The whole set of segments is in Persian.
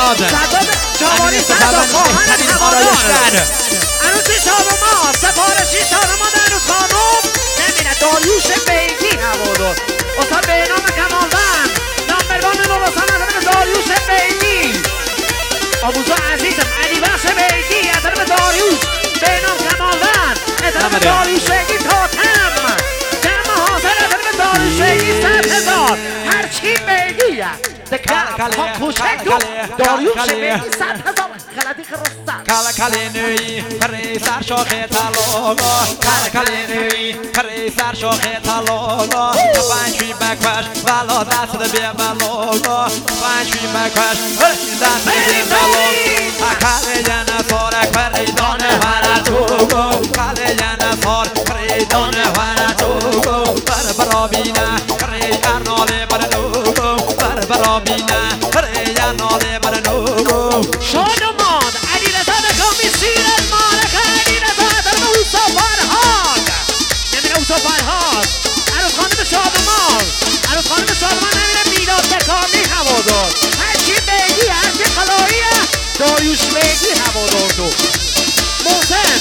میلاد جوانی صداد خواهر هوادار عروس شادمان سفارشی شادمان عروس خانم نمیره داریوش بیگی هوادار استاد به نام کمالوند نامبروان نورستان از داریوش بیگی آبوزو عزیزم علی بخش بیگی از داریوش به نام کمالوند از داریوش بیگی تاتم جمع حاضر از داریوش بیگی 100,000 هرچی بیگیه کوچک تو داریوش بیگی 100,000 غلطی خرستن کاله کاله نوی پری سر شاخ طلا کاله کاله نوی پری سر شاخ طلا پنجوی بکش والا دست به بالا پنجوی بکش دست به بالا کاله جن سار پری دانه ور تو کاله جن سار پری دانه ور تو برابینا پری ارناله برنو برابینا پری ارناله برنو شادمان علیرضا دکامی سیرت مالک علیرضا در اوسا فرهاد نمیره اوسا فرهاد عروس خانم شادمان عروس خانم شادمان نمیره میلاد دکامی هوادار هرچی بیگی هرچی خلاییه داریوش بیگی هوادار تو محسن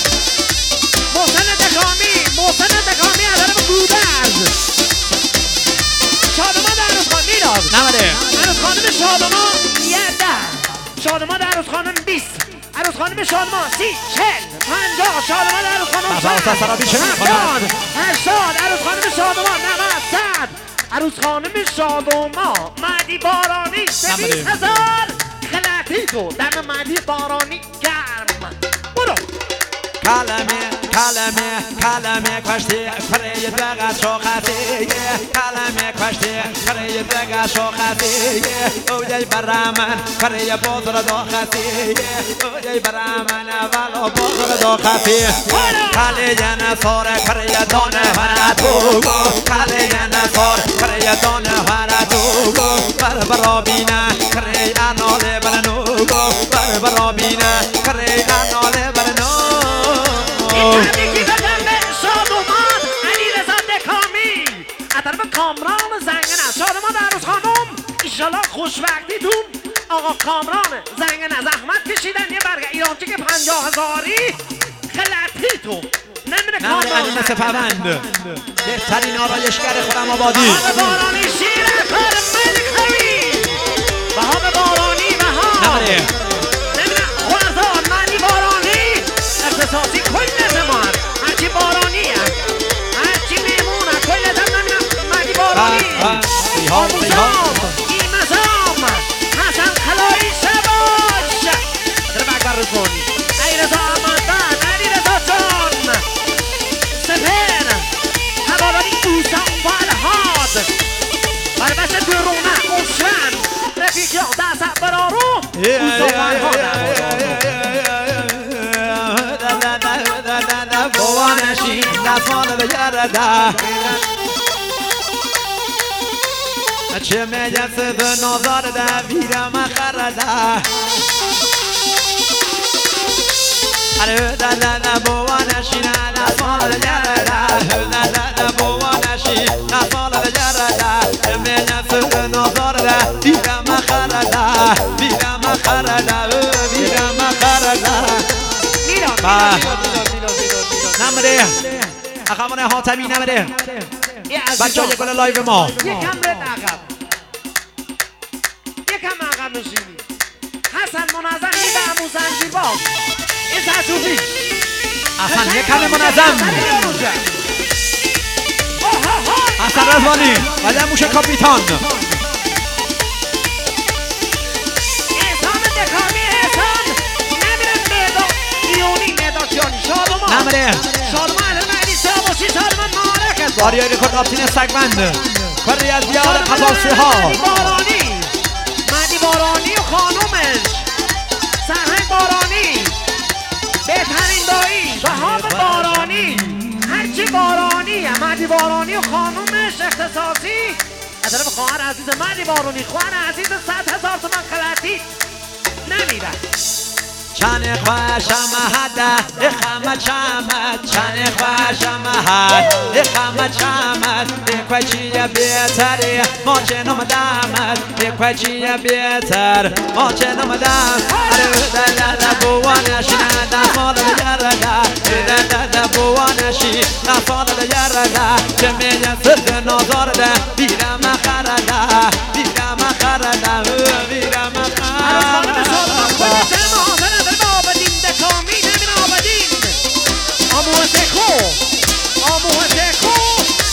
دکامی از طرف گودرز شادمان در عروس خانم میلاد نمره عروس خانم شادمان 10 شادمان عروس خانم 20 عروس خانم شادمان 30 40 50 شادمان عروس خانم 80 عروس خانم شادمان 90 100 عروس خانم شادمان مهدی بارانی 200,000 خلطی تو دم مهدی بارانی گرم برو کلمه کشتی پری دقت شاختی کلمه کشتی پری دقت شاختی اوجای برامن پری بازر داختی اوجای برامن والا بازر داختی کلی جن سار پری دانه ور تو کلی جن سار پری دانه ور تو برابینا پری اناله برنو برابینا پری اناله برنو تبریکی بدم به شادمان علیرضا دکامی از طرف کامران زنگنه شادمان عروس خانم ایشالله خوشبختیتون آقا کامران زنگنه زحمت کشیدن یه برگه ایرانچه که 50,000 خلطی تو نمیره کامران علی سپهبند بهترین آرایشگر خرم آبادی بهام بارانی شیر کار ملکوی بهام بارانی بهام نمیره خوردان معنی بارانی اختصاصی کل زمان هرچی بارانیه هرچی میمونه کل زمان معنی بارانی آموزام ایمزام حسن خلایی شباش در مکبر رسونی علیرضا احمدبند علیرضا جان سپر هواداری اوسا فرهاد بربست درونه اوشن رفیقیان دست برارو اوسا فرهاد بوانشی نفال بگرده چه میجس به نظر ده ویرم خرده اره دلده بوانشی نفال بگرده بوانشی نفال بگرده چه میجس به نظر ده ویرم خرده ویرم خرده نمره اخوان حاتمی نمره بچه های گل لایو ما یکم رد عقب یکم عقب نشینی حسن منظم این به همون زنجیر باز این تحصوفی حسن یکم منظم حسن رضوانی ولی موش کاپیتان احسان دکامی احسان نمیره مداد ایونی مدادیانی شادمان نمره شادمان مهدی سیاوشی شادمان مالک آریای رکورد آبتین سگمند کاری از دیار قطاسی ها مهدی بارانی و خانومش سرهنگ بارانی بهترین دایی بهام بارانی هرچی بارانی مهدی بارانی و خانومش اختصاصی از طرف خواهر عزیز مهدی بارانی خواهر عزیز 100,000 تومان خلطی نمیره چنه خوشم هده اخمه چمد چنه خوشم هد اخمه چمد اکوچیه بیتری ما چنم دمد اکوچیه بیتر ما چنم دم ارده بوانشی نده فاده ارده بوانشی نفاده یرده چه میگه سرد نازارده بیرم